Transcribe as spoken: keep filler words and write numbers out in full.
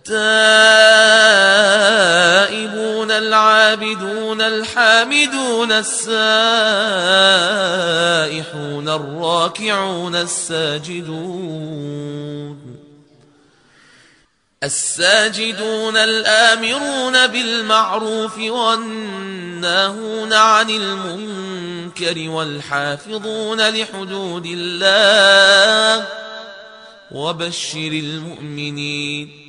التائبون العابدون الحامدون السائحون الراكعون الساجدون الساجدون الآمرون بالمعروف والناهون عن المنكر والحافظون لحدود الله وبشر المؤمنين